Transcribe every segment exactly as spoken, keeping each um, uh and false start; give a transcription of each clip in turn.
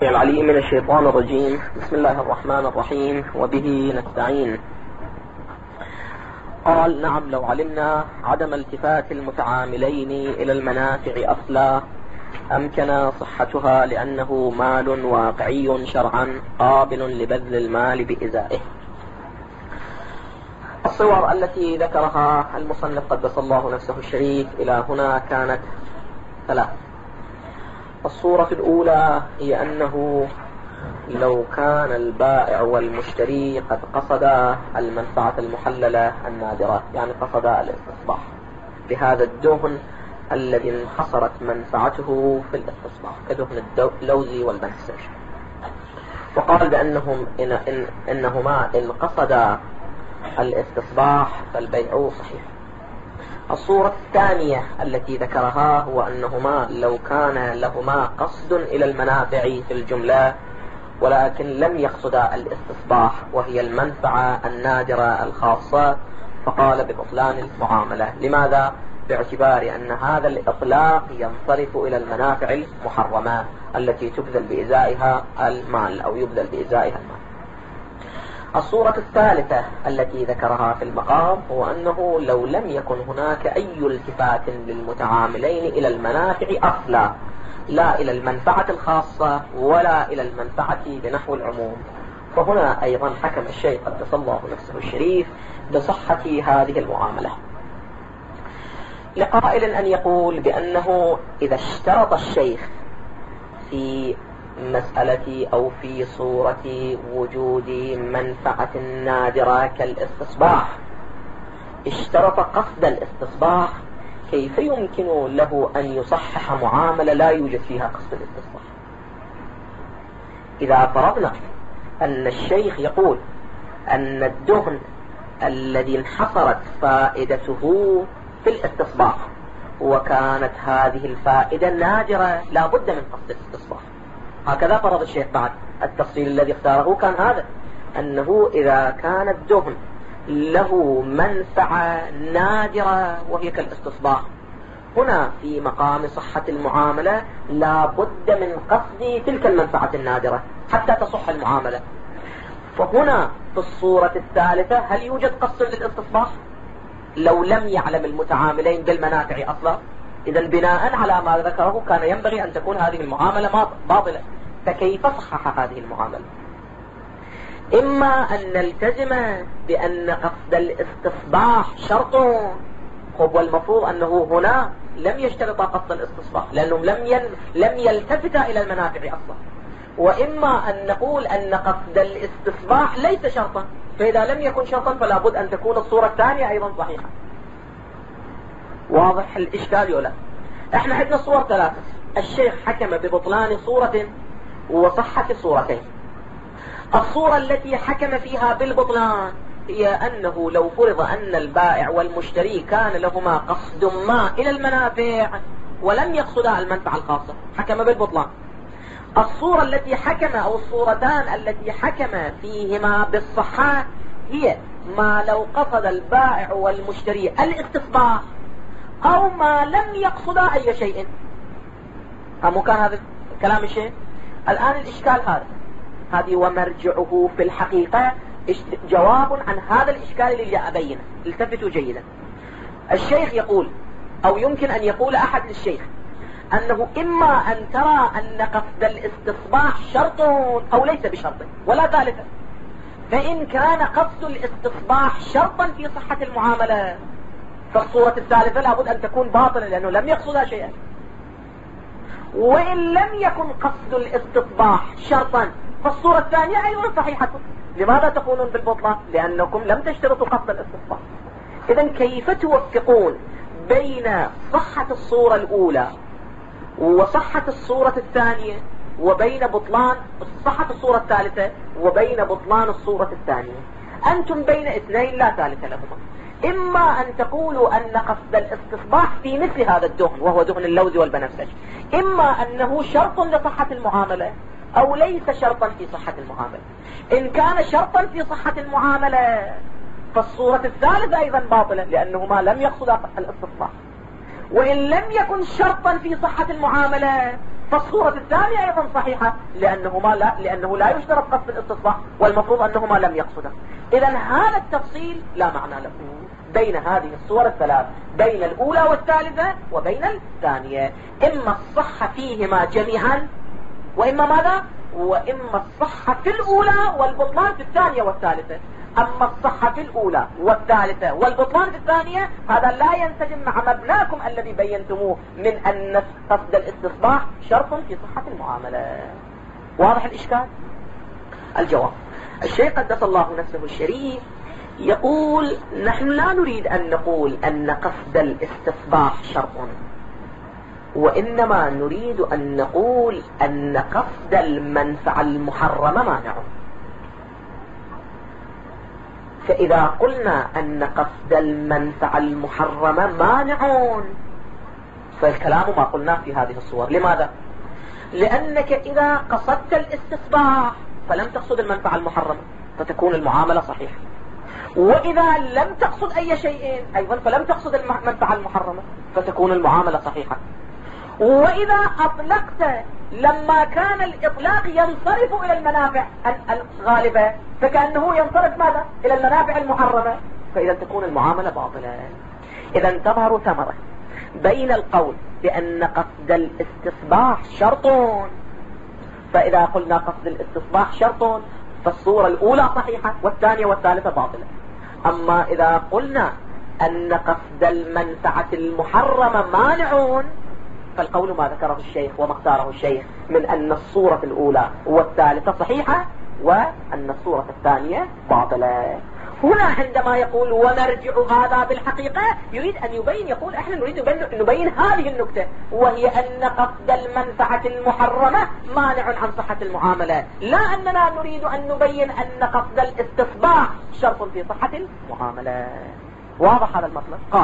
العليم من الشيطان الرجيم. بسم الله الرحمن الرحيم وبه نستعين. قال: نعم، لو علمنا عدم التفات المتعاملين إلى المنافع أصلا أمكن صحتها، لأنه مال واقعي شرعا قابل لبذل المال بإزائه. الصور التي ذكرها المصنف قدس الله نفسه الشريف إلى هنا كانت ثلاث. الصورة الأولى هي أنه لو كان البائع والمشتري قد قصدا المنفعة المحللة النادرة، يعني قصدا الاستصباح بهذا الدهن الذي انحصرت منفعته في الاستصباح كدهن اللوز والبنفسج، وقال بأنهم إن إن إنهما إن قصدا الاستصباح فالبيع صحيح. الصورة الثانية التي ذكرها هو أنهما لو كان لهما قصد إلى المنافع في الجملة ولكن لم يقصدا الاستصباح وهي المنفعة النادرة الخاصة، فقال ببطلان المعاملة. لماذا؟ باعتبار أن هذا الإطلاق ينصرف إلى المنافع المحرمة التي تبذل بإزائها المال أو يبذل بإزائها المال. الصورة الثالثة التي ذكرها في المقام هو أنه لو لم يكن هناك أي التفات للمتعاملين إلى المنافع أصلا، لا إلى المنفعة الخاصة ولا إلى المنفعة بنحو العموم، فهنا أيضا حكم الشيخ قدس الله نفسه الشريف بصحة هذه المعاملة. لقائل أن يقول بأنه إذا اشترط الشيخ في مسألة أو في صورة وجود منفعة نادرة كالاستصباح اشترط قصد الاستصباح، كيف يمكن له أن يصحح معاملة لا يوجد فيها قصد الاستصباح؟ إذا فرضنا أن الشيخ يقول أن الدهن الذي انحصرت فائدته في الاستصباح وكانت هذه الفائدة نادرة لا بد من قصد الاستصباح، هكذا فرض الشيخ بعد. التفصيل الذي اختاره كان هذا، أنه إذا كان الدهن له منفعة نادرة وهي كالاستصباح، هنا في مقام صحة المعاملة لا بد من قصد تلك المنفعة النادرة حتى تصح المعاملة. فهنا في الصورة الثالثة هل يوجد قصد للاستصباح لو لم يعلم المتعاملين بالمنافع أصلا؟ إذا بناء على ما ذكره كان ينبغي أن تكون هذه المعاملة باطلة، فكيف صحح هذه المعاملة؟ إما أن نلتزم بأن قصد الاستصباح شرط، خب والمفروض أنه هنا لم يشترط قصد الاستصباح لأنهم لم ين... لم يلتفتا إلى المنافع أصلا، وإما أن نقول أن قصد الاستصباح ليس شرطا، فإذا لم يكن شرطا فلا بد أن تكون الصورة الثانية أيضا صحيحة. واضح الإشكال ولا؟ احنا عندنا صور ثلاثة، الشيخ حكم ببطلان صورة وصحة صورتين. الصورة التي حكم فيها بالبطلان هي أنه لو فرض أن البائع والمشتري كان لهما قصد ما إلى المنافع ولم يقصدا المنفعة الخاصة، حكم بالبطلان. الصورة التي حكم أو الصورتان التي حكم فيهما بالصحة هي ما لو قصد البائع والمشتري الاستصباح أو ما لم يقصدا أي شيء. أمو كان هذا كلام الشيخ؟ الآن الإشكال هذا هذه ومرجعه في الحقيقة جواب عن هذا الإشكال اللي جاء أبينه. التفتوا جيدا. الشيخ يقول أو يمكن أن يقول أحد للشيخ أنه إما أن ترى أن قصد الاستصباح شرط أو ليس بشرط ولا ثالثا، فإن كان قصد الاستصباح شرطا في صحة المعاملة فالصورة الثالثة لابد أن تكون باطلة لأنه لم يقصدها شيئا، وإن لم يكن قصد الاستصباح شرطا فالصورة الثانية أيضا صحيحة. لماذا تقولون بالبطلان؟ لأنكم لم تشترطوا قصد الاستصباح. إذن كيف توفقون بين صحة الصورة الأولى وصحة الصورة الثانية وبين بطلان صحة الصورة الثالثة وبين بطلان الصورة الثانية؟ أنتم بين اثنين لا ثالث لهما. إما أن تقولوا أن قصد الاستصباح في مثل هذا الدهن وهو دهن اللوز والبنفسج إما أنه شرط لصحة المعاملة أو ليس شرطا في صحة المعاملة. إن كان شرطا في صحة المعاملة فالصورة الثالثة أيضا باطلة لأنهما لم يقصدا الاستصباح، وإن لم يكن شرطا في صحة المعاملة فالصورة الثانية أيضا صحيحة لأنهما لا لأنه لا يشترط قصد الاستصباح، والمفروض أنهما لم يقصدا. إذا هذا التفصيل لا معنى له بين هذه الصور الثلاث، بين الأولى والثالثة وبين الثانية. إما الصحة فيهما جميعا، وإما ماذا؟ وإما الصحة في الأولى والبطلان في الثانية والثالثة. أما الصحة في الأولى والثالثة والبطلان في الثانية، هذا لا ينسجم مع مبناكم الذي بينتموه من أن قصد الاستصباح شرط في صحة المعاملة. واضح الإشكال؟ الجواب: الشيخ قدس الله نفسه الشريف يقول: نحن لا نريد أن نقول أن قصد الاستصباح شرط، وإنما نريد أن نقول أن قصد المنفعة المحرمة مانع. فإذا قلنا أن قصد المنفعة المحرمة مانع، فالكلام ما قلناه في هذه الصور. لماذا؟ لأنك إذا قصدت الاستصباح فلم تقصد المنفعة المحرمة، فتكون المعاملة صحيحة. وإذا لم تقصد أي شيء أيضا فلم تقصد المنفعة المحرمة، فتكون المعاملة صحيحة. وإذا أطلقت لما كان الإطلاق ينصرف إلى المنافع الغالبة، فكأنه ينصرف ماذا؟ إلى المنافع المحرمة، فإذا تكون المعاملة باطلة. إذا تظهر ثمرة بين القول بأن قصد الاستصباح شرط، فإذا قلنا قصد الاستصباح شرط فالصورة الأولى صحيحة والثانية والثالثة باطلة. أما إذا قلنا أن قصد المنفعة المحرمة مانع، فالقول ما ذكره الشيخ وما اختاره الشيخ من أن الصورة الأولى والثالثة صحيحة وأن الصورة الثانية باطلة. هنا عندما يقول ومرجع هذا بالحقيقة يريد أن يبين، يقول احنا نريد أن نبين هذه النكتة، وهي أن قصد المنفعة المحرمة مانع عن صحة المعاملة، لا أننا نريد أن نبين أن قصد الاستصباح شرط في صحة المعاملة. واضح هذا المطلب؟ قال: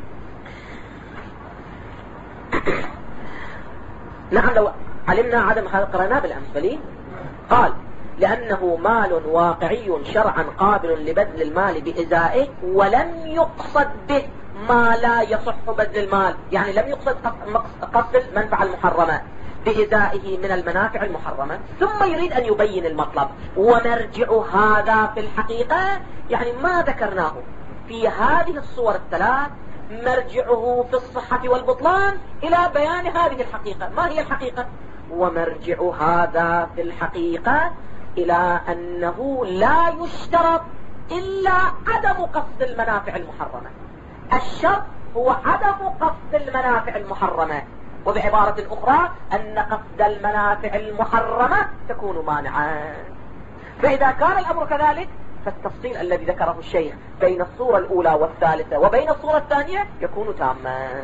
نعم لو علمنا عدم هذا قرأناه بالأمس. قال: لأنه مال واقعي شرعا قابل لبذل المال بإزائه، ولم يقصد به ما لا يصح بذل المال، يعني لم يقصد قصد المنفعة المحرمة بإزائه من المنافع المحرمة. ثم يريد أن يبين المطلب: ومرجع هذا في الحقيقة، يعني ما ذكرناه في هذه الصور الثلاث مرجعه في الصحة والبطلان إلى بيان هذه الحقيقة. ما هي الحقيقة؟ ومرجع هذا في الحقيقة إلى أنه لا يشترط إلا عدم قصد المنافع المحرمة. الشرط هو عدم قصد المنافع المحرمة، وبعبارة أخرى أن قصد المنافع المحرمة تكون مانعا. فإذا كان الأمر كذلك فالتفصيل الذي ذكره الشيخ بين الصورة الأولى والثالثة وبين الصورة الثانية يكون تاما.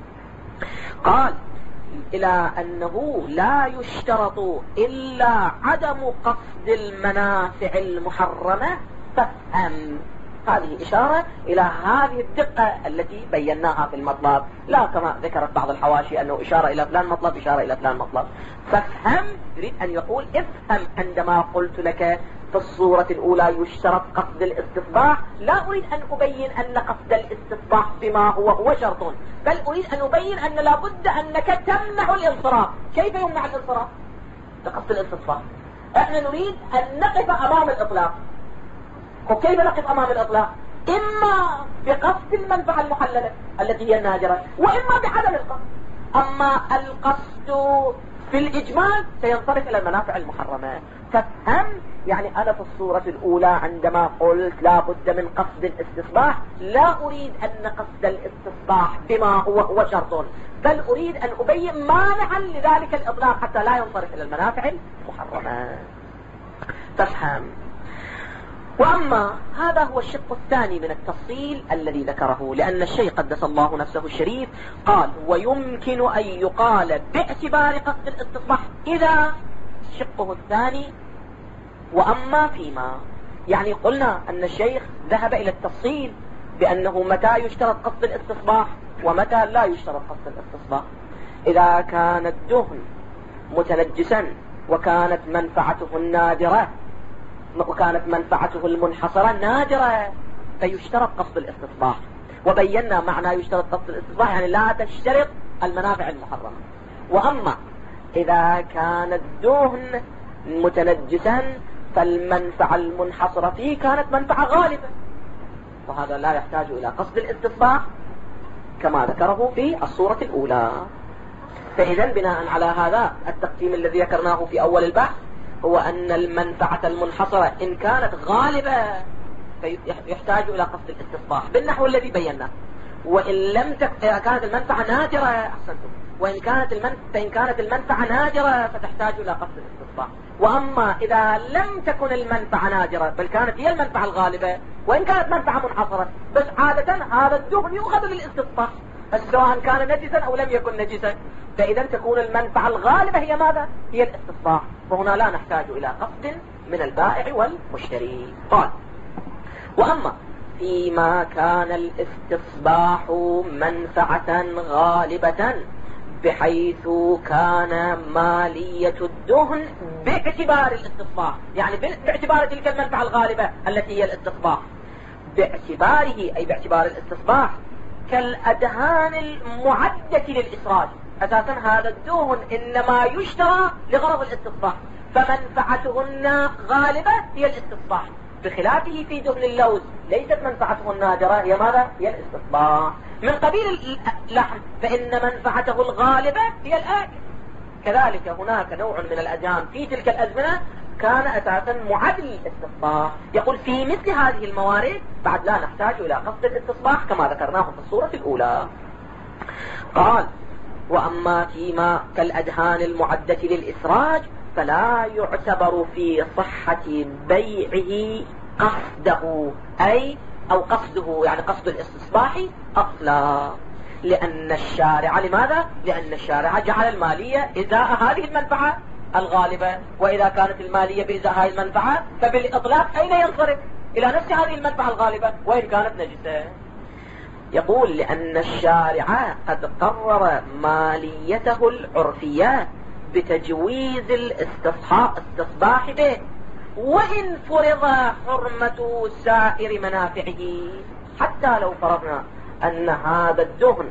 قال: إلى أنه لا يشترط إلا عدم قصد المنافع المحرمة، فافهم. هذه إشارة إلى هذه الدقة التي بيناها في المطلب، لا كما ذكرت بعض الحواشي أنه إشارة إلى فلان مطلب إشارة إلى فلان مطلب. فافهم يريد أن يقول افهم عندما قلت لك في الصورة الأولى يشترط قصد الاستصباح، لا أريد أن أبين أن قصد الاستصباح بما هو هو شرط، بل أريد أن أبين أن لابد أنك تمنع الانصراف. كيف يمنع الانصراف بقصد الاستصباح؟ احنا نريد أن نقف أمام الإطلاق. وكيف نقف أمام الإطلاق؟ إما بقصد المنفعة المحللة التي هي الناجرة، وإما بعدم القصد. أما القصد في الإجمال سينصرف إلى المنافع المحرمة. فافهم يعني أنا في الصورة الأولى عندما قلت لا بد من قصد الاستصباح، لا أريد أن قصد الاستصباح بما هو هو شرط، بل أريد أن أبين مانعا لذلك الإطلاق حتى لا ينصرف إلى المنافع المحرمة. تفهم. وأما هذا هو الشق الثاني من التفصيل الذي ذكره، لأن الشيخ قدس الله نفسه الشريف قال: ويمكن أن يقال باعتبار قصد الاستصباح إذا شقه الثاني وأما فيما. يعني قلنا أن الشيخ ذهب إلى التفصيل بأنه متى يشترط قصد الاستصباح ومتى لا يشترط قصد الاستصباح. إذا كان الدهن متنجسا وكانت منفعته النادرة وكانت منفعته المنحصرة نادرة فيشترط قصد الاستصباح، وبينا معنى يشترط قصد الاستصباح يعني لا تشترط المنافع المحرمة. وأما إذا كان الدهن متنجسا فالمنفعة المنحصرة فيه كانت منفعة غالبة، وهذا لا يحتاج إلى قصد الاستصباح كما ذكره في الصورة الأولى. فإذا بناء على هذا التقسيم الذي ذكرناه في أول البحث هو أن المنفعة المنحصرة إن كانت غالبة فيحتاج إلى قصد الاستصباح بالنحو الذي بيناه، وإن لم تك... كانت المنفعة نادرة أحسنتم، وإن كانت المن... فإن كانت المنفعة نادرة فتحتاج إلى قصد الاستصباح. وأما إذا لم تكن المنفعة نادرة بل كانت هي المنفعة الغالبة وإن كانت منفعة منحصرة، بس عادة هذا الدهن يؤخذ للاستصباح سواء كان نجسا أو لم يكن نجسا، فإذا تكون المنفعة الغالبة هي ماذا؟ هي الاستصباح، وهنا لا نحتاج إلى قصد من البائع والمشتري. قال: وأما فيما كان الاستصباح منفعة غالبة بحيث كان مالية الدهن باعتبار الاستصباح، يعني باعتبار تلك المنفعة الغالبة التي هي الاستصباح، باعتباره أي باعتبار الاستصباح كالأدهان المعدة للإسراج. أساسا هذا الدهن إنما يشترى لغرض الاستصباح، فمنفعتهن غالبة هي الاستصباح، بخلافه في دهن اللوز ليست منفعته النادرة هي ماذا؟ هي الاستصباح. من قبيل اللحم فإن منفعته الغالبة هي الآكل. كذلك هناك نوع من الأدهان في تلك الأزمنة كان أساسا معادل للاستصباح. يقول في مثل هذه الموارد بعد لا نحتاج إلى قصد الاستصباح كما ذكرناه في الصورة الأولى. قال: وأما فيما كالأدهان المعدة للإسراج فلا يعتبر في صحة بيعه قصده أي أو قصده يعني قصد الاستصباح أصلا، لأن الشارع لماذا؟ لأن الشارع جعل المالية إزاء هذه المنفعة الغالبة، وإذا كانت المالية بإزاء هذه المنفعة فبالإطلاق أين ينصرف؟ إلى نفس هذه المنفعة الغالبة وإن كانت نجسة. يقول: لأن الشارع قد قرر ماليته العرفية بتجويز الاستصباح به، وإن فرض حرمة سائر منافعه. حتى لو فرضنا أن هذا الدهن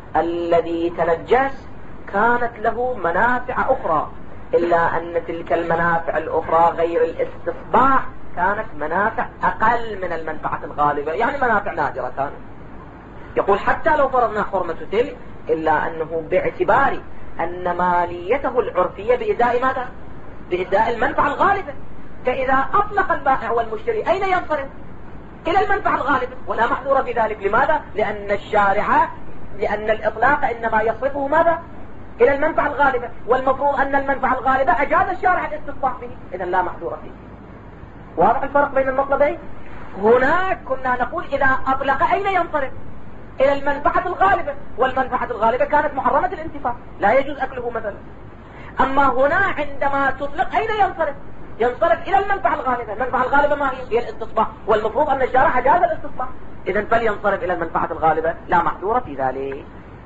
الذي تنجس كانت له منافع أخرى، إلا أن تلك المنافع الأخرى غير الاستصباح كانت منافع أقل من المنفعة الغالبة، يعني منافع نادرة كانت. يقول: حتى لو فرضنا حرمة تلك إلا أنه باعتبار أن ماليته العرفية بإزاء ماذا؟ بإزاء المنفعة الغالبة، فإذا أطلق البائع والمشتري أين ينصرف؟ إلى المنفعة الغالبة، ولا محظور في ذلك. لماذا؟ لأن الشارع لأن الإطلاق إنما يصرفه ماذا؟ إلى المنفعة الغالبة، والمفروض أن المنفعة الغالبة أجاز الشارع الاستصباح به، إذا لا محظور فيه. واضح الفرق بين المطلبين؟ هناك كنا نقول إذا أطلق أين ينصرف؟ إلى المنفعة الغالبة، والمنفعة الغالبة كانت محرمة الانتفاع لا يجوز أكله مثلا. أما هنا عندما تطلق أين ينصرف؟ ينصرف إلى المنفعة الغالبة. المنفعة الغالبة ما هي؟ هي الاستصباح، والمفروض أن الشارع أجاز الاستصباح، إذن فلينصرف إلى المنفعة الغالبة لا محظور في ذلك.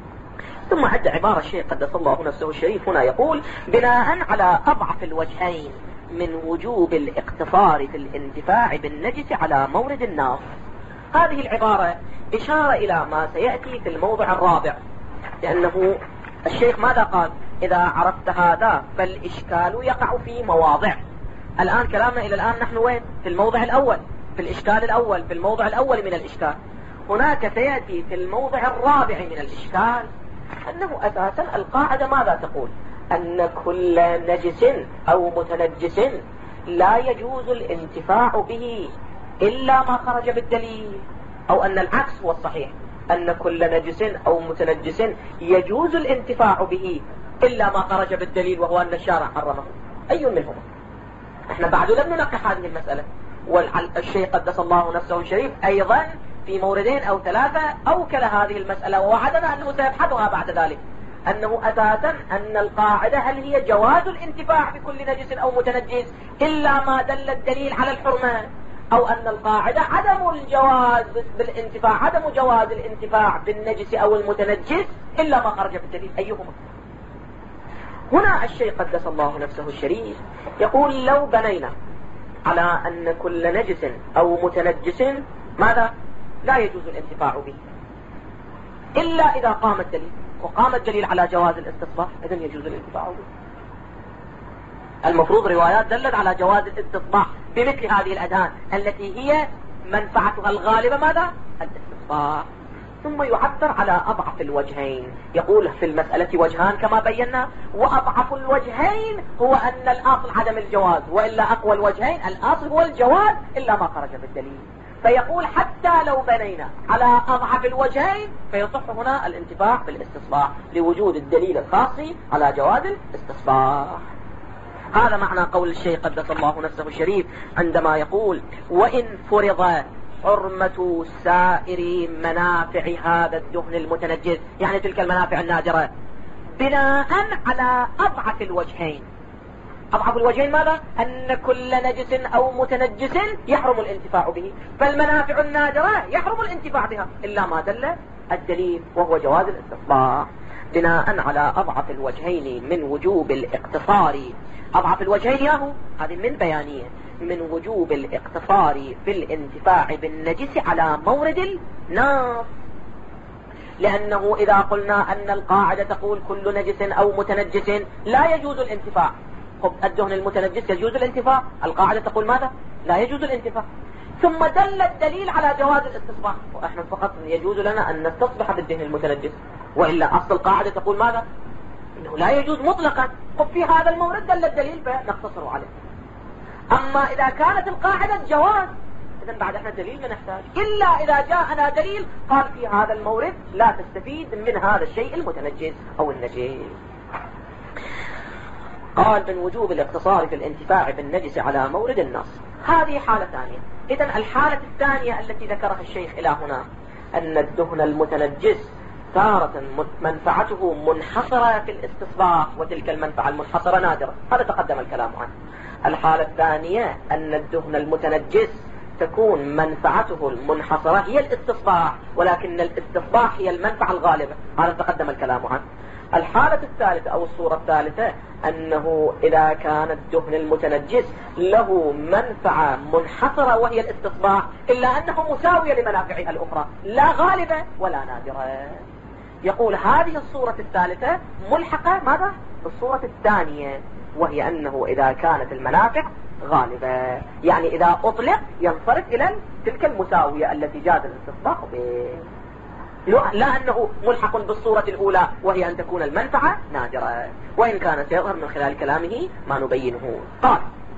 ثم عد عبارة الشيخ قدس الله نفسه الشريف هنا يقول: بناء على أضعف الوجهين من وجوب الاقتصار في الانتفاع بالنجس على مورد الناس. هذه العبارة إشارة إلى ما سيأتي في الموضع الرابع، لأنه الشيخ ماذا قال؟ إذا عرفت هذا فالإشكال يقع في مواضع. الآن كلامنا إلى الآن نحن وين؟ في الموضع الأول، في الإشكال الأول، في الموضع الأول من الإشكال. هناك سيأتي في الموضع الرابع من الإشكال أنه أساسا القاعدة ماذا تقول؟ أن كل نجس أو متنجس لا يجوز الانتفاع به إلا ما خرج بالدليل، أو أن العكس هو الصحيح، أن كل نجس أو متنجس يجوز الانتفاع به إلا ما خرج بالدليل، وهو أن الشارع حرمه. أي منهما؟ احنا بعد لم ننقح هذه المسألة، والشيخ قدس الله نفسه الشريف أيضا في موردين أو ثلاثة أوكل هذه المسألة ووعدنا أنه سيبحثها بعد ذلك، أنه أساسا أن القاعدة هل هي جواز الانتفاع بكل نجس أو متنجس إلا ما دل الدليل على الحرمة، أو أن القاعدة عدم الجواز بالانتفاع عدم جواز الانتفاع بالنجس أو المتنجس إلا ما خرج بالدليل. أيهما؟ هنا الشيخ قدس الله نفسه الشريف يقول: لو بنينا على أن كل نجس أو متنجس ماذا؟ لا يجوز الانتفاع به إلا إذا قام الدليل، وقام الدليل على جواز الاستصباح، إذن يجوز الانتفاع به. المفروض روايات دلت على جواز الاستصباح بمثل هذه الأدهان التي هي منفعتها الغالبة ماذا؟ الاستصباح. ثم يعبر على أضعف الوجهين، يقول في المسألة وجهان كما بينا، وأضعف الوجهين هو أن الأصل عدم الجواز، وإلا أقوى الوجهين الأصل هو الجواز إلا ما خرج بالدليل. فيقول حتى لو بنينا على أضعف الوجهين فيصح هنا الانتفاع بالاستصباح لوجود الدليل الخاص على جواز الاستصباح. هذا معنى قول الشيخ قدس الله نفسه الشريف عندما يقول: وإن فرض حرمة سائر منافع هذا الدهن المتنجس، يعني تلك المنافع النادرة، بناء على أضعف الوجهين. أضعف الوجهين ماذا؟ أن كل نجس أو متنجس يحرم الانتفاع به، فالمنافع النادرة يحرم الانتفاع بها إلا ما دل الدليل وهو جواز الاستصباح. بناء على أضعف الوجهين من وجوب الاقتصار، أضعف الوجهين ياهو هذه من بيانية، من وجوب الاقتصار في الانتفاع بالنجس على مورد النار. لأنه إذا قلنا أن القاعدة تقول كل نجس أو متنجس لا يجوز الانتفاع، خب الدهن المتنجس يجوز الانتفاع، القاعدة تقول ماذا؟ لا يجوز الانتفاع. ثم دل الدليل على جواز الاستصباح، وإحنا فقط يجوز لنا أن نستصبح بالدهن المتنجس، وإلا أصل القاعدة تقول ماذا؟ إنه لا يجوز مطلقا. خب في هذا المورد دل الدليل فنقتصر عليه. أما إذا كانت القاعدة جواز، إذن بعد احنا دليل ما نحتاج، إلا إذا جاءنا دليل قال في هذا المورد لا تستفيد من هذا الشيء المتنجس أو النجس. قال: من وجوب الاقتصار في الانتفاع بالنجس على مورد النص. هذه حالة ثانية. إذن الحالة الثانية التي ذكرها الشيخ إلى هنا أن الدهن المتنجس تارة منفعته منحصرة في الاستصباح، وتلك المنفعة المنحصرة نادرة، هذا تقدم الكلام عنه. الحالة الثانية أن الدهن المتنجس تكون منفعته المنحصرة هي الاستصباح، ولكن الاستصباح هي المنفعة الغالبة، هذا تقدم الكلام عنه. الحالة الثالثة أو الصورة الثالثة أنه إذا كان الدهن المتنجس له منفعة منحصرة وهي الاستصباح، إلا أنه مساوية لمنافعها الأخرى، لا غالبة ولا نادرة. يقول هذه الصورة الثالثة ملحقة ماذا؟ الصورة الثانية، وهي أنه إذا كانت المنافع غالبة، يعني إذا أطلق ينصرف إلى تلك المساوية التي جاز الاستصباح به، لا أنه ملحق بالصورة الأولى وهي أن تكون المنفعة نادرة، وإن كان سيظهر من خلال كلامه ما نبينه. قال: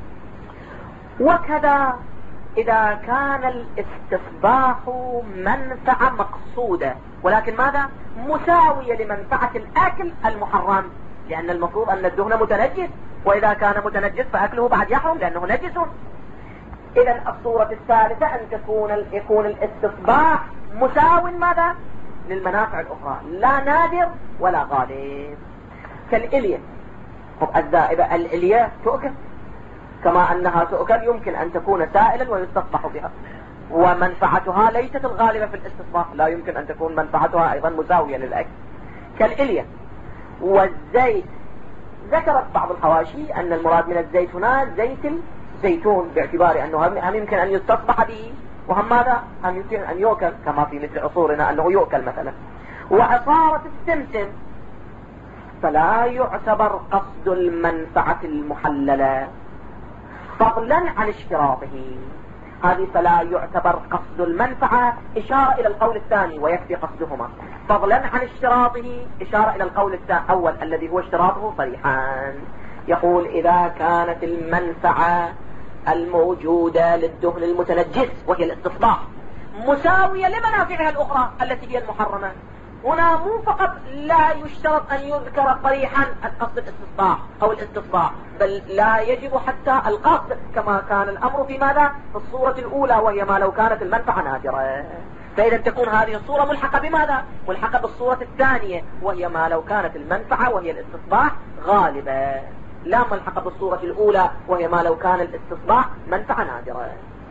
وكذا إذا كان الاستصباح منفعة مقصودة، ولكن ماذا؟ مساوية لمنفعة الأكل المحرم، لأن المفروض أن الدهن متنجس، وإذا كان متنجس فأكله بعد يحرم لأنه نجس. إذن الصورة الثالثة أن تكون يكون الاستصباح مساو ماذا؟ للمنافع الأخرى، لا نادر ولا غالب. كالإلية، الذائبة الإلية تؤكل، كما أنها تؤكل يمكن أن تكون سائلا ويستصبح بها، ومنفعتها ليست الغالبة في الاستصباح، لا يمكن أن تكون منفعتها أيضا مساوية للأكل. كالإلية والزيت، ذكرت بعض الحواشي أن المراد من الزيت هنا زيت الزيتون، باعتبار أنه هم يمكن أن يستصبح به، وهم ماذا؟ هم يمكن أن يؤكل، كما في مثل عصورنا أنه يؤكل مثلا. وعصارة السمسم فلا يعتبر قصد المنفعة المحللة فضلا عن اشتراطه، هذه فلا يعتبر قصد المنفعة إشارة إلى القول الثاني ويكفي قصدهما، فضلا عن اشتراطه إشارة إلى القول الأول الذي هو اشتراطه صريحا. يقول: إذا كانت المنفعة الموجودة للدهن المتنجس وهي الاستصباح مساوية لمنافعها الأخرى التي هي المحرمة، هنا مو فقط لا يشترط أن يذكر صريحا القصد الاستصباح أو الاستصباح، بل لا يجب حتى القصد، كما كان الأمر في ماذا؟ في الصورة الأولى، وهي ما لو كانت المنفعة نادرة. فإذا تكون هذه الصورة ملحقة بماذا؟ ملحقة بالصورة الثانية، وهي ما لو كانت المنفعة وهي الاستصباح غالبة، لا ملحقة بالصورة الأولى وهي ما لو كان الاستصباح منفعة نادرة.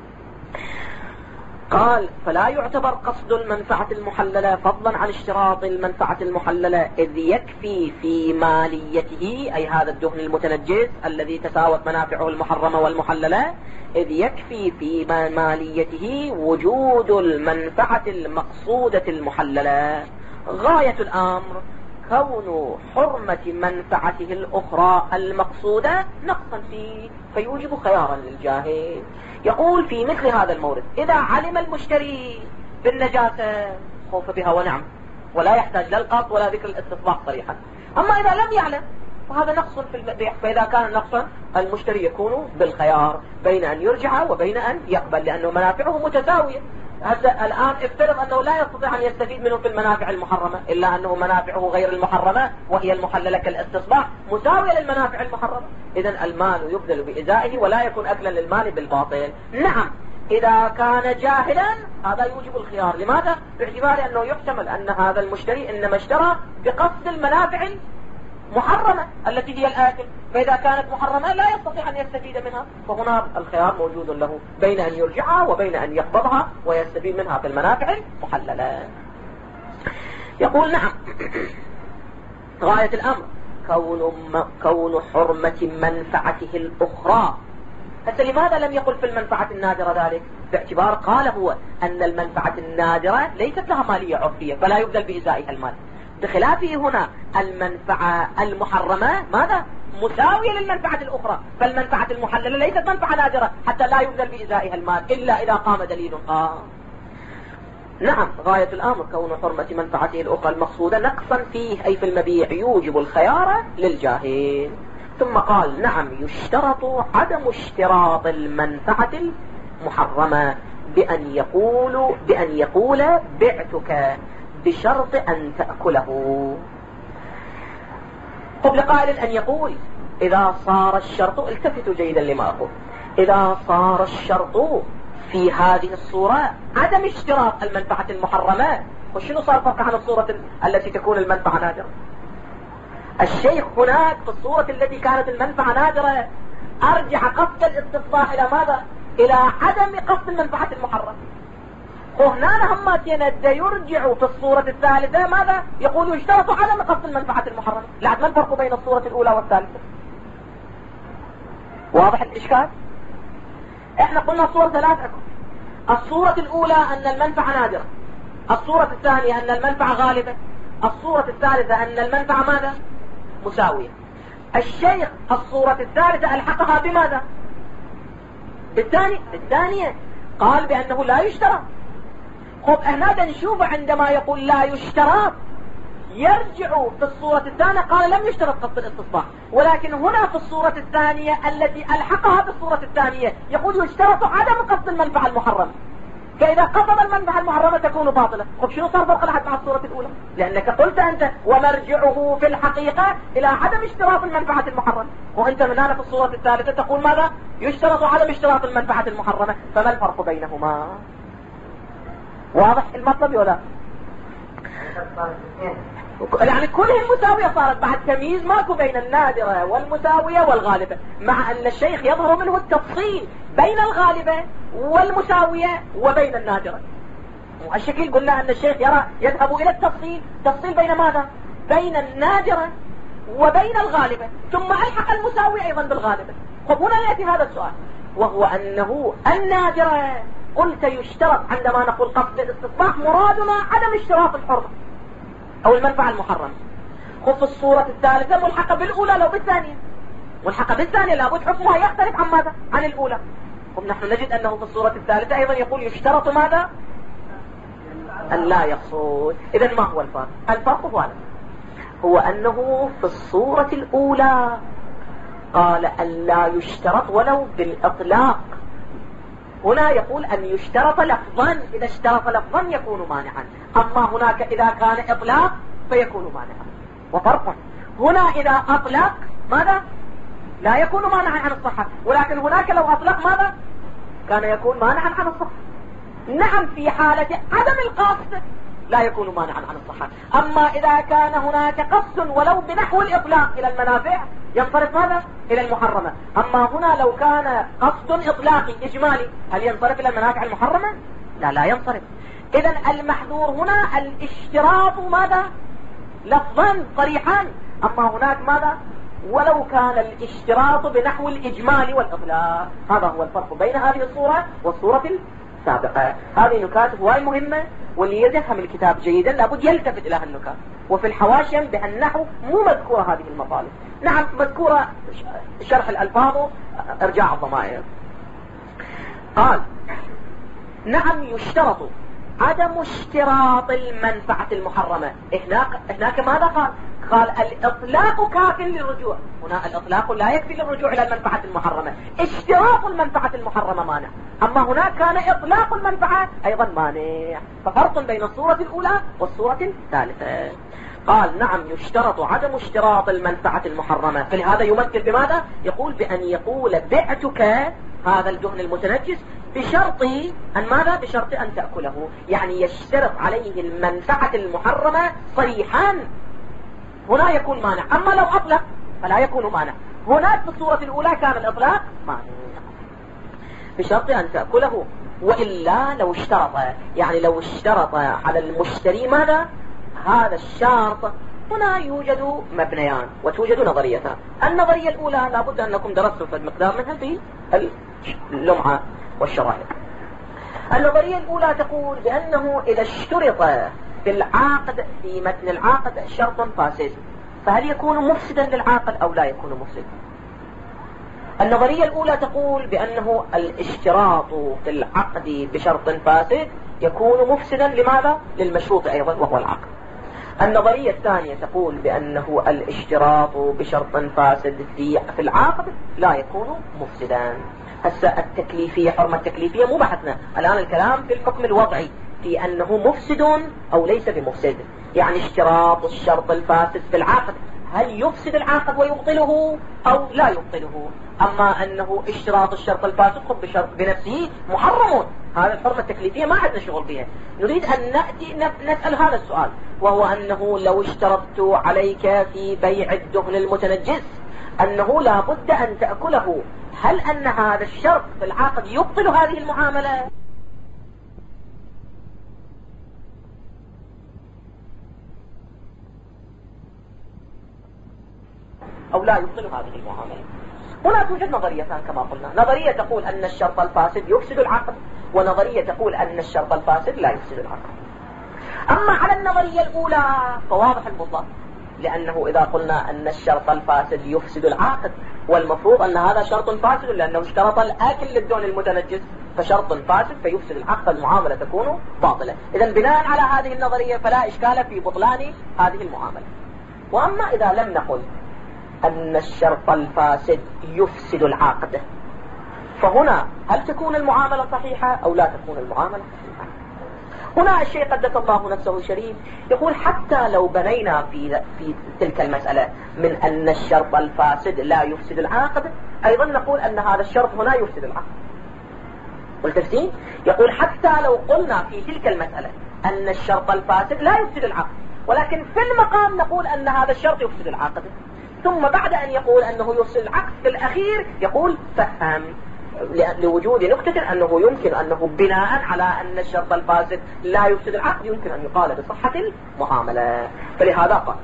قال: فلا يعتبر قصد المنفعة المحللة فضلا عن اشتراط المنفعة المحللة، إذ يكفي في ماليته، أي هذا الدهن المتنجس الذي تساوت منافعه المحرمة والمحللة، إذ يكفي في ماليته وجود المنفعة المقصودة المحللة. غاية الأمر كون حرمة منفعته الأخرى المقصودة نقصا فيه فيوجب خيارا للجاهل. يقول في مثل هذا المورد إذا علم المشتري بالنجاسة خوف بها ونعم ولا يحتاج لا القصد ولا ذكر الاستصباح صريحا. أما إذا لم يعلم فهذا نقص في البيع، فإذا كان نقصا المشتري يكون بالخيار بين أن يرجع وبين أن يقبل، لأنه منافعه متساوية. هذا الآن افترض أنه لا يستطيع أن يستفيد منه في المنافع المحرمة، إلا أنه منافعه غير المحرمة وهي المحللة كالاستصباح مساوية للمنافع المحرمة، إذن المال يبذل بإزائه ولا يكون أكلا للمال بالباطل. نعم إذا كان جاهلا هذا يوجب الخيار. لماذا؟ باعتبار أنه يحتمل أن هذا المشتري إنما اشترى بقصد المنافع محرمة التي هي الآكل، فإذا كانت محرمة لا يستطيع أن يستفيد منها، فهنا الخيار موجود له بين أن يرجعها وبين أن يقبضها ويستفيد منها في المنافع المحللة. يقول نعم غاية الأمر كون, كون حرمة منفعته الأخرى. حتى لماذا لم يقل في المنفعة النادرة ذلك؟ باعتبار قال هو أن المنفعة النادرة ليست لها مالية عرفية فلا يبذل بإزائها المال، بخلافه هنا المنفعة المحرمة ماذا؟ مساوية للمنفعة الأخرى، فالمنفعة المحللة ليست منفعة نادرة حتى لا يبذل بإزائها المال إلا إذا قام دليل آه. نعم غاية الأمر كون حرمة منفعته الأخرى المقصودة نقصا فيه أي في المبيع يوجب الخيار للجاهل. ثم قال نعم يشترط عدم اشتراط المنفعة المحرمة بأن يقول بأن يقول بعتك بشرط أن تأكله. قبل قائل أن يقول إذا صار الشرط، التفتوا جيدا لما أقول، إذا صار الشرط في هذه الصورة عدم اشتراط المنفعة المحرمة، وشنو صار فرق عن الصورة التي تكون المنفعة نادرة؟ الشيخ هناك في الصورة التي كانت المنفعة نادرة أرجع قصد الاستصلاح إلى ماذا؟ إلى عدم قصد المنفعة المحرمة. وهنا هماتين دا يرجع في الصورة الثالثة ماذا؟ يقول يشترط عدم قصد المنفعة المحرمة. لعد ما الفرق بين الصورة الأولى والثالثة؟ واضح الإشكال؟ احنا قلنا الصورة ثلاثة. الصورة الأولى أن المنفعة نادرة، الصورة الثانية أن المنفعة غالبة، الصورة الثالثة أن المنفعة ماذا؟ مساوية. الشيخ الصورة الثالثة ألحقها بماذا؟ بالثانية بالثانية قال بأنه لا يشترط. خب هنا نشوف عندما يقول لا يشترط يرجع في الصورة الثانية قال لم يشترط قصد الاستصلاح، ولكن هنا في الصورة الثانية التي ألحقها بالصورة الثانية يقول يشترط عدم قصد المنفعة المحرمة، فإذا قصد المنفعة المحرمة تكون باطلة. خب شنو صار فرق الأحد مع الصورة الأولى؟ لأنك قلت أنت ومرجعه في الحقيقة إلى عدم اشتراط المنفعة المحرمة، وأنت من هنا في الصورة الثالثة تقول ماذا؟ يشترط عدم اشتراط المنفعة المحرمة، فما الفرق بينهما؟ واضح المطلب ولا؟ يعني كلهم مساوية صارت، بعد تمييز ماكو بين النادرة والمساوية والغالبة، مع أن الشيخ يظهر منه التفصيل بين الغالبة والمساوية وبين النادرة. والشكل قلنا أن الشيخ يرى يذهب إلى التفصيل، تفصيل بين ماذا؟ بين النادرة وبين الغالبة، ثم ألحق المساوية أيضا بالغالبة. طب هنا يأتي هذا السؤال، وهو أنه النادرة قلت يشترط عندما نقول قصد الاستصلاح مرادنا عدم اشتراط الحرمة أو المنفعة المحرمة. خف الصورة الثالثة ملحقة بالأولى لو بالثانية، ملحقة بالثانية لابد حكمها يختلف عن ماذا؟ عن الأولى. ونحن نجد أنه في الصورة الثالثة أيضا يقول يشترط ماذا؟ أن لا يقصد. إذن ما هو الفرق؟ الفرق هو هذا، هو أنه في الصورة الأولى قال أن لا يشترط ولو بالإطلاق، هنا يقول أن يشترط لفظا، إذا اشترط لفظا يكون مانعا، أما هناك إذا كان إطلاق فيكون مانعا. وفرق هنا إذا أطلق ماذا؟ لا يكون مانعا عن الصحة، ولكن هناك لو أطلق ماذا؟ كان يكون مانعا عن الصحة. نعم في حالة عدم القصد لا يكون مانعا عن الصحة، أما إذا كان هناك قصد ولو بنحو الإطلاق إلى المنافع ينصرف ماذا؟ إلى المحرمة. أما هنا لو كان قصد إطلاقي إجمالي هل ينصرف إلى المنافع المحرمة؟ لا لا ينصرف. إذن المحذور هنا الاشتراط ماذا؟ لفظا صريحا، أما هناك ماذا؟ ولو كان الاشتراط بنحو الإجمال والإطلاق. هذا هو الفرق بين هذه الصورة والصورة السابقة. هذه نكات هواي مهمة، واللي يفهم الكتاب جيدا لابد يلتفت إلى هالنكات. وفي الحواشي ينبه النحو مو مذكورة هذه المطالب. نعم مذكورة شرح الألفاظ ارجاع الضمائر. قال نعم يشترط عدم اشتراط المنفعة المحرمة. هناك هناك ماذا قال؟ قال الإطلاق كاف للرجوع. هنا الإطلاق لا يكفي للرجوع إلى المنفعة المحرمة، اشتراط المنفعة المحرمة مانع. أما هناك كان إطلاق المنفعة أيضا مانع. ففرق بين الصورة الأولى والصورة الثالثة. قال نعم يشترط عدم اشتراط المنفعة المحرمة. فلهذا يمثل بماذا؟ يقول بأن يقول بعتك هذا الدهن المتنجس بشرط أن ماذا؟ بشرط أن تأكله، يعني يشترط عليه المنفعة المحرمة صريحا. هنا يكون مانع. أما لو أطلق فلا يكون مانع. هناك في الصورة الأولى كان الإطلاق مانع بشرط أن تأكله. وإلا لو اشترط، يعني لو اشترط على المشتري ماذا؟ هذا الشرط. هنا يوجد مبنيان وتوجد نظريتان. النظرية الأولى لابد أنكم درستم في المقدار منها في اللمعة والشرائط. النظرية الأولى تقول بأنه إذا اشترط في العقد في متن العقد شرط فاسد فهل يكون مفسدا للعاقد أو لا يكون مفسدا؟ النظرية الأولى تقول بأنه الاشتراط في العقد بشرط فاسد يكون مفسدا لماذا؟ للمشروط أيضا وهو العقد. النظرية الثانية تقول بأنه الاشتراط بشرط فاسد في في العقد لا يكون مفسدا. هسه التكليفية، حرمة التكليفية مو بحثنا الآن، الكلام في الحكم الوضعي في أنه مفسد أو ليس بمفسد. يعني اشتراط الشرط الفاسد في العقد هل يفسد العقد ويبطله أو لا يبطله؟ أما أنه اشتراط الشرط الفاسد خب بشرط بنفسه محرم، هذا الحرمة التكليفية ما عندنا شغل فيها. نريد أن نأتي نسأل هذا السؤال، وهو أنه لو اشترطت عليك في بيع الدهن المتنجس أنه لا بد أن تأكله، هل أن هذا الشرط في العقد يبطل هذه المعاملة أو لا يبطل هذه المعاملة؟ هنا توجد نظريتان كما قلنا. نظرية تقول أن الشرط الفاسد يفسد العقد، ونظرية تقول أن الشرط الفاسد لا يفسد العقد. أما على النظرية الأولى فواضح المطلق، لأنه إذا قلنا أن الشرط الفاسد يفسد العقد والمفروض أن هذا شرط فاسد لأنه اشترط الآكل للدهن المتنجس، فشرط فاسد فيفسد العقد، المعاملة تكون باطلة. إذا بناء على هذه النظرية فلا إشكال في بطلان هذه المعاملة. وأما إذا لم نقل أن الشرط الفاسد يفسد العقد فهنا هل تكون المعاملة صحيحة أو لا تكون المعاملة صحيحة؟ هنا الشيء قدس الله نفسه الشريف يقول حتى لو بنينا في في تلك المسألة من أن الشرط الفاسد لا يفسد العقد، أيضا نقول أن هذا الشرط هنا يفسد العقد. والتفسير يقول حتى لو قلنا في تلك المسألة أن الشرط الفاسد لا يفسد العقد، ولكن في المقام نقول أن هذا الشرط يفسد العقد، ثم بعد أن يقول أنه يفسد العقد في الأخير يقول فهم لوجود نكتة أنه يمكن أنه بناء على أن الشرط الفاسد لا يفسد العقد يمكن أن يقال بصحة المعاملة. فلهذا قال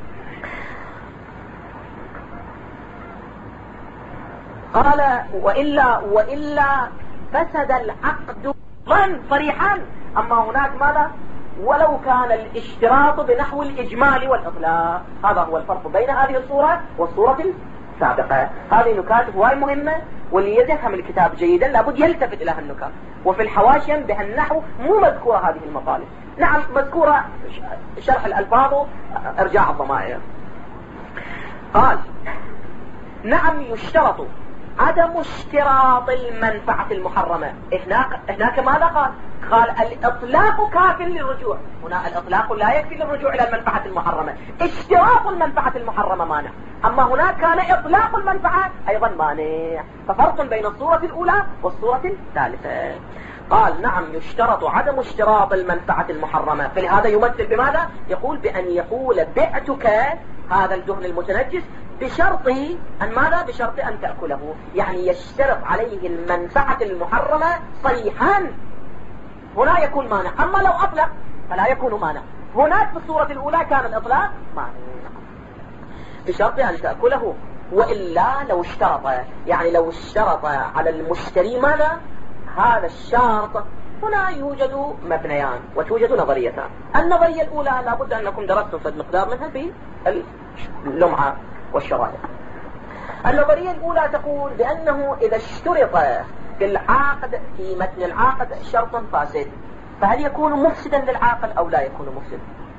قال وإلا وإلا فسد العقد ظن صريحا. أما هناك ماذا؟ ولو كان الاشتراط بنحو الإجمال والإطلاق. هذا هو الفرق بين هذه الصورة والصورة السابقة. هذه نكات هواي مهمة، واللي يفهم الكتاب جيدا لابد يلتفت إلى هالنكات. وفي الحواشي ينبه النحو مو مذكورة هذه المطالب. نعم مذكورة شرح الألفاظ ارجاع الضمائر. قال نعم يشترط عدم اشتراط المنفعة المحرمة. هناك هناك ماذا قال؟ قال الإطلاق كاف للرجوع. هنا الإطلاق لا يكفي للرجوع إلى المنفعة المحرمة، اشتراط المنفعة المحرمة مانع. أما هناك كان إطلاق المنفعة أيضا مانع. ففرق بين الصورة الأولى والصورة الثالثة. قال نعم يشترط عدم اشتراط المنفعة المحرمة. فلهذا يمثل بماذا؟ يقول بأن يقول بعتك هذا الدهن المتنجس بشرط أن ماذا؟ بشرط أن تأكله، يعني يشترط عليه المنفعة المحرمة صريحا. هنا يكون مانع. أما لو أطلق فلا يكون مانع. هناك في الصورة الأولى كان الإطلاق مانع بشرط أن تأكله. وإلا لو اشترط، يعني لو اشترط على المشتري ماذا؟ هذا الشرط هنا يوجد مبنيان وتوجد نظريتان. النظرية الأولى لابد أنكم درستم فد مقدار منها في اللمعة والشرايح. النظرية الأولى تقول بأنه إذا اشترط في العقد في متن العقد شرط فاسد فهل يكون مفسدا للعاقل أو لا يكون مفسدا؟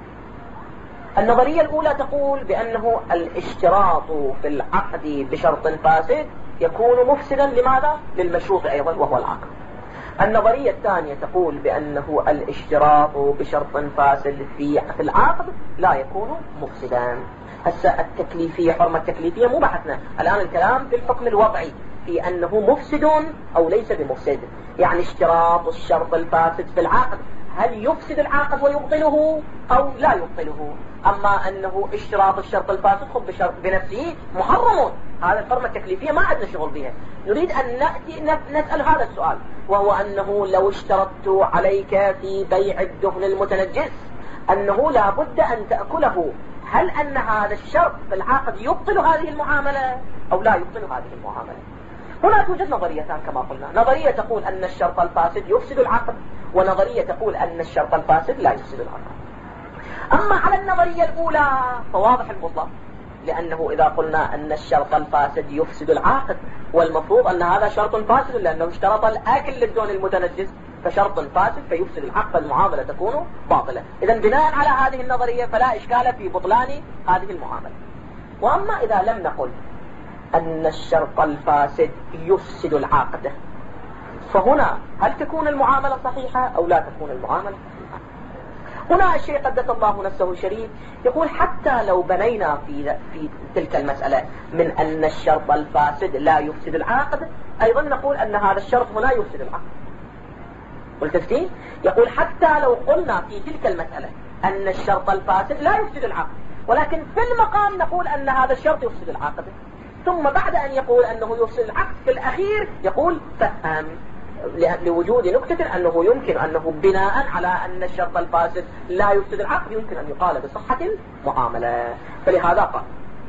النظرية الأولى تقول بأنه الاشتراط في العقد بشرط فاسد يكون مفسدا لماذا؟ للمشروط أيضا وهو العقد. النظرية الثانية تقول بأنه الاشتراط بشرط فاسد في العقد لا يكون مفسدا. هسه التكليفية حرمة التكليفية مو بحثنا الآن، الكلام في الحكم الوضعي في أنه مفسد أو ليس بمفسد. يعني اشتراط الشرط الفاسد في العقد هل يفسد العقد ويبطله أو لا يبطله؟ أما أنه اشتراط الشرط الفاسد خب بشرط بنفسه محرم، هذا الحرمة التكليفية ما عندنا شغل بها. نريد أن نأتي نسأل هذا السؤال، وهو أنه لو اشترطت عليك في بيع الدهن المتنجس أنه لا بد أن تأكله، هل أن هذا الشرط في العقد يبطل هذه المعاملة أو لا يبطل هذه المعاملة؟ هنا توجد نظريتان كما قلنا، نظرية تقول أن الشرط الفاسد يفسد العقد، ونظرية تقول أن الشرط الفاسد لا يفسد العقد. أما على النظرية الأولى فواضح المطلق، لأنه إذا قلنا أن الشرط الفاسد يفسد العقد والمفروض أن هذا شرط فاسد لأنه اشترط الأكل للدهن المتنجس فشرط فاسد فيفسد العقد، فالمعاملة تكون باطلة. إذن بناء على هذه النظرية فلا إشكال في بطلان هذه المعاملة. وأما إذا لم نقل أن الشرط الفاسد يفسد العقد فهنا هل تكون المعاملة صحيحة أو لا تكون المعاملة صحيحة؟ هنا الشيء قدس الله نفسه الشريف يقول حتى لو بنينا في في تلك المسألة من أن الشرط الفاسد لا يفسد العقد أيضا نقول أن هذا الشرط هنا يفسد العقد. والتفتين يقول حتى لو قلنا في تلك المسألة أن الشرط الفاسد لا يفسد العقد، ولكن في المقام نقول أن هذا الشرط يفسد العقد، ثم بعد أن يقول أنه يفسد العقد في الأخير يقول فهم لوجود نكتة أنه يمكن أنه بناء على أن الشرط الفاسد لا يفسد العقد يمكن أن يقال بصحة المعاملة. فلهذا قال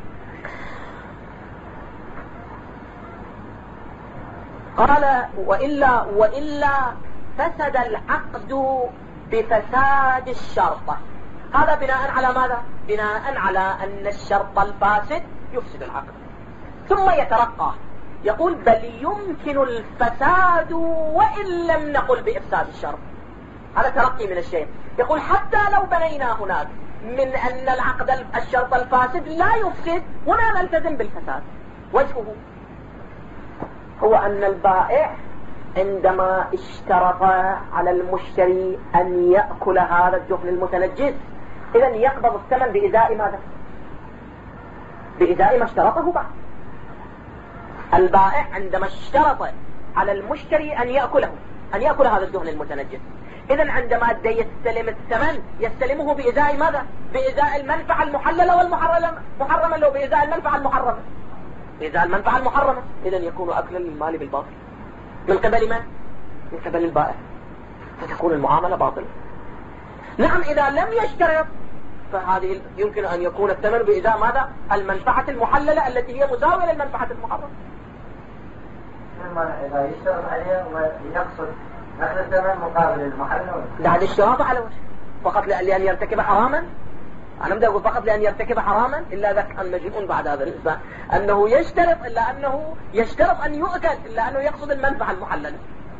قال وإلا وإلا فسد العقد بفساد الشرط. هذا بناء على ماذا؟ بناء على أن الشرط الفاسد يفسد العقد. ثم يترقى يقول بل يمكن الفساد وإن لم نقل بإفساد الشرط. هذا ترقي من الشيء. يقول حتى لو بنينا هناك من أن العقد الشرط الفاسد لا يفسد هنا نلتزم بالفساد. وجهه هو أن البائع عندما اشترط على المشتري أن يأكل هذا الدهن المتنجس إذن يقبض الثمن بإزاء ماذا؟ بإزاء ما اشترطه بعد. البائع عندما اشترط على المشتري أن يأكله أن يأكل هذا الدهن المتنجس، إذن عندما يستلم الثمن يستلمه بإزاء ماذا؟ بإزاء المنفعة المحللة والمحرمة، محرمة لو بإزاء المنفعة المحرمة، بإزاء المنفعة المحرمة، إذن يكون أكلا للمال بالباطل من قبل من؟ من قبل البائع، فتكون المعاملة باطلة. نعم إذا لم يشترط فهذه يمكن أن يكون الثمن بإزاء ماذا؟ المنفعة المحللة التي هي مساوية للمنفعة المحرمة. إذا يشترط عليه ويقصد أخذ الثمن مقابل المحرم لا الاشتراط على وجه فقط لأن يرتكب حراما. أنا بدي أقول فقط لأن يرتكب حراما إلا ذاك أن مجيء بعد هذا الإثبات أنه يشترط إلا أنه يشترط أن يؤكل إلا أنه يقصد المنفعة المحللة.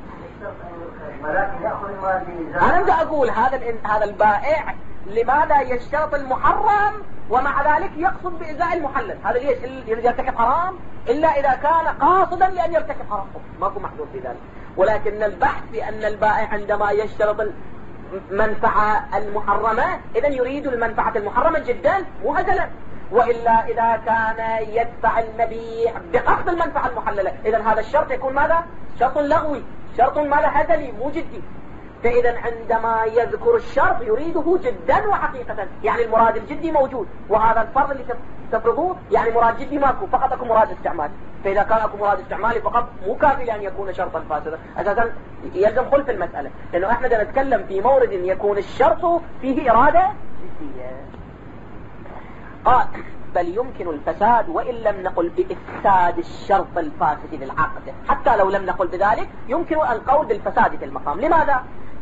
ولكن يأخذ المال. أنا بدي أقول هذا هذا البائع لماذا يشترط المحرم ومع ذلك يقصد بإزاء المحلل؟ هذا ليش يرتكب حرام إلا إذا كان قاصدا لأن يرتكب حرام، ماكو محدود في ذلك. ولكن البحث في أن البائع عندما يشترط المنفعة المحرمة إذن يريد المنفعة المحرمة جدا مهزلا، وإلا إذا كان يدفع المبيع بقصد المنفعة المحللة إذن هذا الشرط يكون ماذا؟ شرط لغوي، شرط ماذا هزلي مو جدي. فإذا عندما يذكر الشرط يريده جدا وحقيقة، يعني المراد الجدي موجود، وهذا الفرض اللي تفرضوه يعني مراد جدي ماكو، فقط اكو مراد استعمال. فإذا كان اكو مراد استعمالي فقط مو كافي لأن يكون شرطا فاسدا، أساسا يلزم خلف المسألة، لأنه احنا بدنا نتكلم في مورد يكون الشرط فيه إرادة جدية. قال بل يمكن الفساد وإن لم نقل بإفساد الشرط الفاسد للعقد. حتى لو لم نقل بذلك يمكن القول بالفساد في المقام. لماذا؟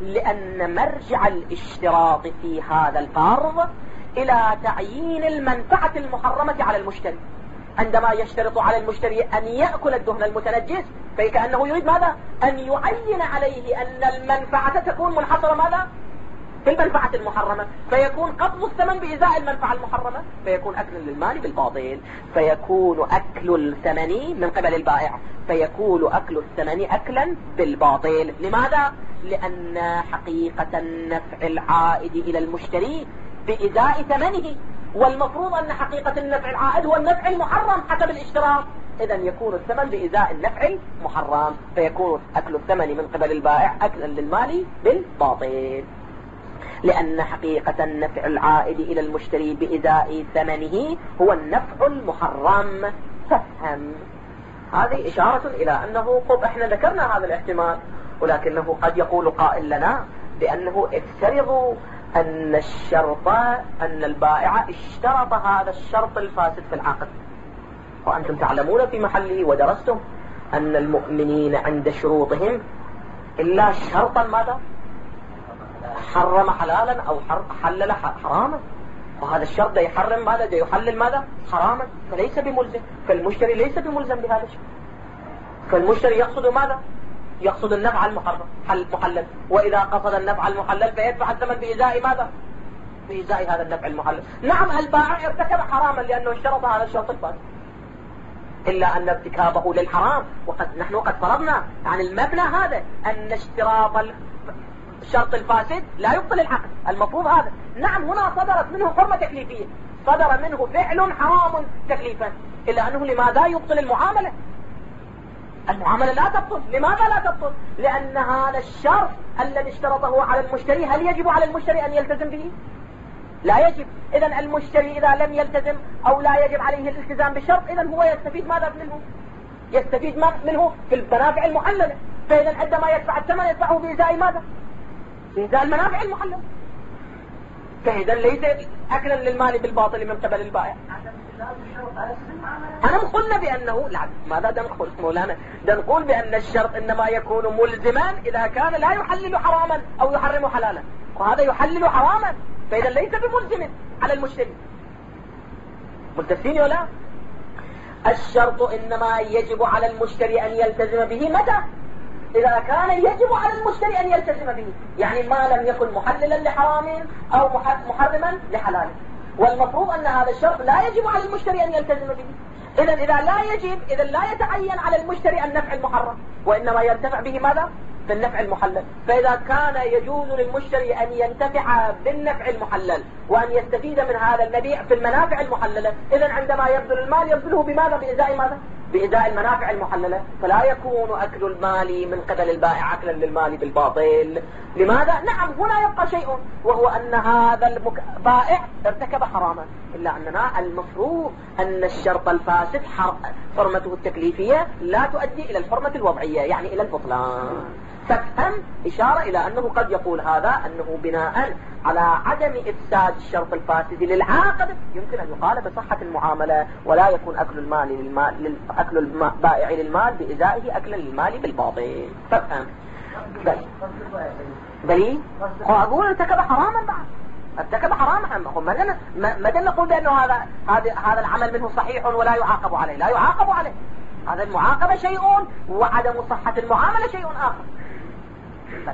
لأن مرجع الاشتراط في هذا القرض إلى تعيين المنفعة المحرمة على المشتري. عندما يشترط على المشتري أن يأكل الدهن المتنجس فكأنه يريد ماذا؟ أن يعين عليه أن المنفعة تكون منحصرة ماذا؟ في المنفعة المحرمة، فيكون قبض الثمن بإزاء المنفعة المحرمة، فيكون أكل للمال بالباطل، فيكون أكل الثمن من قبل البائع، فيكون أكل الثمن أكلا بالباطل. لماذا؟ لأن حقيقة النفع العائد إلى المشتري بإزاء ثمنه، والمفروض أن حقيقة النفع العائد هو النفع المحرم حسب الاشتراط، إذا يكون الثمن بإزاء النفع المحرم، فيكون أكل الثمن من قبل البائع أكلا للمال بالباطل، لأن حقيقة النفع العائد إلى المشتري بإزاء ثمنه هو النفع المحرم. فافهم. هذه إشارة إلى أنه قد احنا ذكرنا هذا الاحتمال، ولكنه قد يقول قائل لنا بأنه افترضوا أن الشرط أن البائع اشترط هذا الشرط الفاسد في العقد، وأنتم تعلمون في محله ودرستم أن المؤمنين عند شروطهم إلا شرطا ماذا؟ حرم حلالا أو حلل حراما، وهذا الشرط ده يحرم ماذا؟ ده يحلل ماذا؟ حراما، فليس بملزم، فالمشتري ليس بملزم بهذا الشيء، فالمشتري يقصد ماذا؟ يقصد النفع المحرم المحلل، وإذا قصد النفع المحلل فيدفع الثمن بإزاء ماذا؟ بإزاء هذا النفع المحلل. نعم البائع ارتكب حراما لأنه اشترط هذا الشرط الفاسد، إلا أن ارتكابه للحرام، وقد نحن قد فرضنا عن المبنى هذا أن اشتراط الشرط الفاسد لا يبطل العقد، المفروض هذا. نعم هنا صدرت منه حرمة تكليفية، صدر منه فعل حرام تكليفا، إلا أنه لماذا يبطل المعاملة؟ المعاملة لا تبطل. لماذا لا تبطل؟ لأن هذا الشرط الذي اشترطه على المشتري هل يجب على المشتري أن يلتزم به؟ لا يجب. إذن المشتري إذا لم يلتزم أو لا يجب عليه الالتزام بالشرط، إذن هو يستفيد ماذا منه؟ يستفيد منه في المنافع المحللة، فإذن عندما يدفع الثمن يدفعه بإزاء ماذا؟ بإزاء المنافع المحللة، فإذن ليس أكلا للمال بالباطل من قبل البائع. أنا قلنا بأنه لا، ماذا دنقول مولانا؟ دنقول بأن الشرط إنما يكون ملزما إذا كان لا يحلل حراما أو يحرم حلالا، وهذا يحلل حراما، فإذا ليس بملزم على المشتري. ملتفين ولا؟ الشرط إنما يجب على المشتري أن يلتزم به متى؟ إذا كان يجب على المشتري أن يلتزم به، يعني ما لم يكن محللا لحرام أو محرما لحلال، والمفروض أن هذا الشرط لا يجب على المشتري أن يلتزم به. إذا إذا لا يجب، إذا لا يتعين على المشتري النفع المحرم، وإنما ينتفع به ماذا؟ بالنفع المحلل. فإذا كان يجوز للمشتري أن ينتفع بالنفع المحلل وأن يستفيد من هذا المبيع في المنافع المحللة، إذا عندما يبذل المال يبذله بماذا؟ بإزاء ماذا؟ بإزاء المنافع المحللة، فلا يكون أكل المال من قبل البائع أكلا للمال بالباطل. لماذا؟ نعم هنا يبقى شيء، وهو أن هذا البائع ارتكب حراما، إلا أننا المفروض أن الشرط الفاسد حرمته التكليفية لا تؤدي إلى الحرمة الوضعية، يعني إلى البطلان. تفهم إشارة إلى أنه قد يقول هذا أنه بناء على عدم إفساد الشرط الفاسد للعاقد يمكن أن يقال بصحة المعاملة، ولا يكون أكل المال للمال أكل البائع للمال بإزائه أكلا للمال بالباطل. تفهم؟ بل بلي أقول ارتكب حراما بعد، ارتكب حراما. ماذا نقول بأنه هذا هذا هذا العمل منه صحيح ولا يعاقب عليه؟ لا يعاقب عليه، هذا المعاقبة شيء وعدم صحة المعاملة شيء آخر. بل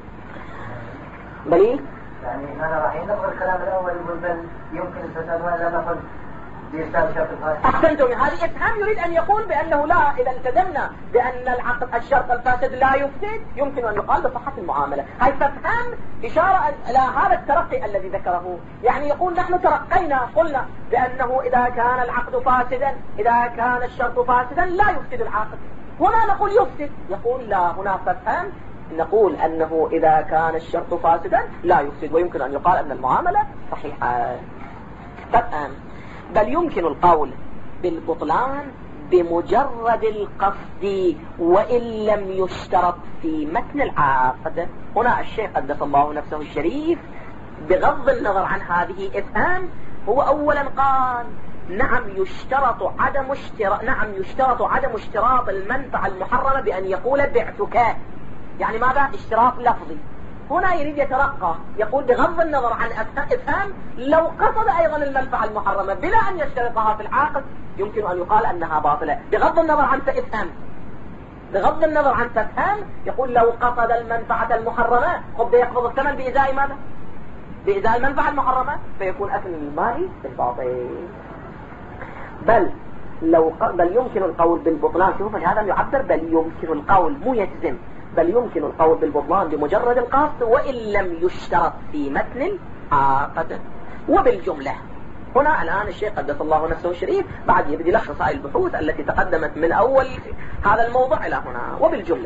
بلي يعني أنا راح نقول الكلام الأول يقول بل يمكن الفساد ولا نقول بإفساد شرط الفاسد. أحسنتم. هذه إفهام يريد أن يقول بأنه لا، إذا التزمنا بأن العقد الشرط الفاسد لا يفسد يمكن أن يقال بصحة المعاملة. هاي تفهم إشارة إلى هذا الترقي الذي ذكره، يعني يقول نحن ترقينا قلنا بأنه إذا كان العقد فاسدا، إذا كان الشرط فاسدا لا يفسد العقد، هنا نقول يفسد، يقول لا، هنا تفهم نقول أنه إذا كان الشرط فاسدا لا يفسد، ويمكن أن يقال أن المعاملة صحيحة. تفهم؟ بل يمكن القول بالبطلان بمجرد القصد وإن لم يشترط في متن العقد. هنا الشيخ قدس الله نفسه الشريف بغض النظر عن هذه إفهام هو أولا قال نعم يشترط عدم اشتراط نعم يشترط عدم اشتراط المنفعة المحرمة بأن يقول بعتك، يعني ماذا؟ اشتراط لفظي. هنا يريد يترقى، يقول بغض النظر عن إفهام لو قصد أيضا المنفعة المحرمة بلا أن يشترطها في العقد يمكن أن يقال أنها باطلة، بغض النظر عن إفهام بغض النظر عن تفهم. يقول لو قصد المنفعة المحرمة خب يقبض الثمن بإزاء ماذا؟ بإزاء المنفعة المحرمة، فيكون أكل المال بالباطل. بل لو ق... بل يمكن القول بالبطلان. شوف هذا يعبر بل يمكن القول، مو يجزم، بل يمكن القول بالبطلان بمجرد القصد وإن لم يشترط في متن العقد. وبالجملة هنا الآن الشيخ قدس الله نفسه الشريف بعد يبدي يلخص هاي البحوث التي تقدمت من أول هذا الموضوع إلى هنا. وبالجملة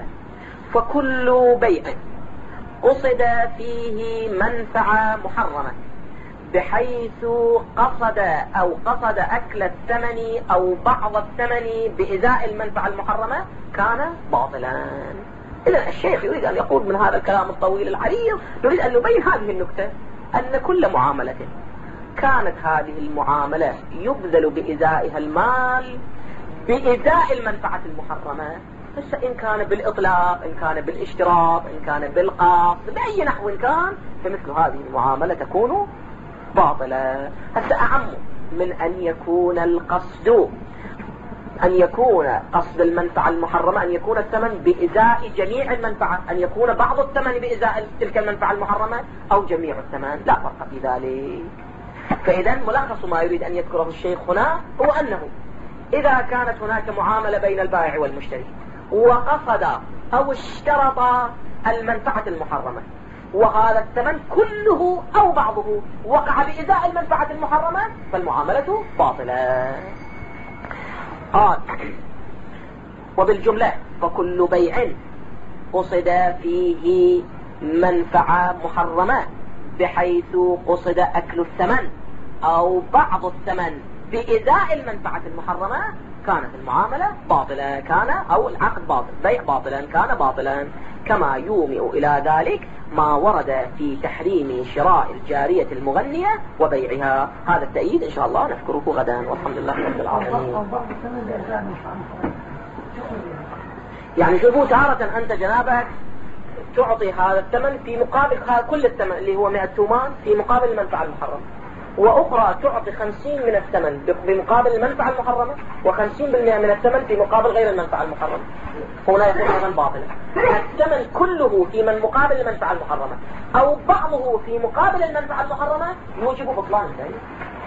فكل بيع قصد فيه منفعة محرمة بحيث قصد أو قصد أكل الثمن أو بعض الثمن بإزاء المنفعة المحرمة كان باطلا. إذن الشيخ يريد أن يقول من هذا الكلام الطويل العريض، يريد أن يبين هذه النكتة، أن كل معاملة كانت هذه المعاملة يبذل بإزائها المال بإزاء المنفعة المحرمة، هسه إن كان بالإطلاق، إن كان بالاشتراط، إن كان بالقصد، بأي نحو كان، فمثل هذه المعاملة تكون باطلة. هسه أعم من أن يكون القصد أن يكون قصد المنفعة المحرمة أن يكون الثمن بإزاء جميع المنفعة، أن يكون بعض الثمن بإزاء تلك المنفعة المحرمة أو جميع الثمن، لا فرق في ذلك. فإذا ملخص ما يريد أن يذكره الشيخ هنا هو أنه إذا كانت هناك معاملة بين البائع والمشتري وقصد أو اشترط المنفعة المحرمة وهذا الثمن كله أو بعضه وقع بإزاء المنفعة المحرمة فالمعاملة باطلة. قال وبالجملة فكل بيع قصد فيه منفعة محرمة بحيث قصد أكل الثمن أو بعض الثمن بإزاء المنفعة المحرمة كانت المعاملة باطلة، كان أو العقد باطل، بيع باطلا كان باطلا، كما يومئ إلى ذلك ما ورد في تحريم شراء الجارية المغنية وبيعها. هذا التأييد إن شاء الله نذكره غدا، والحمد لله رب العالمين. يعني شوفوا تارة أنت جنابك تعطي هذا الثمن في مقابل كل الثمن اللي هو مئة تومان في مقابل المنفعة المحرمة، وأخرى تعطي خمسين من الثمن بمقابل المنفعة المحرمة وخمسين بالمئة من الثمن في مقابل غير المنفعة المحرمة. هنا يكون أيضا باطلا. الثمن كله في من مقابل المنفعة المحرمة أو بعضه في مقابل المنفعة المحرمة يوجب بطلان ذلك.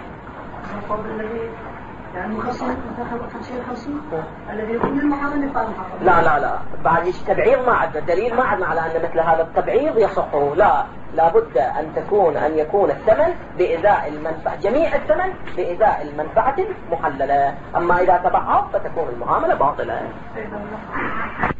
يعني مخصص خمسين خمسين الذي يكون المحرم يقال محرم. لا لا لا بعد التبعيض ما عندنا دليل، ما عندنا على أن مثل هذا التبعيض يصح. لا لابد أن تكون أن يكون الثمن بإزاء المنفعة، جميع الثمن بإزاء المنفعة محللة، أما إذا تبعض فتكون المعاملة باطلة.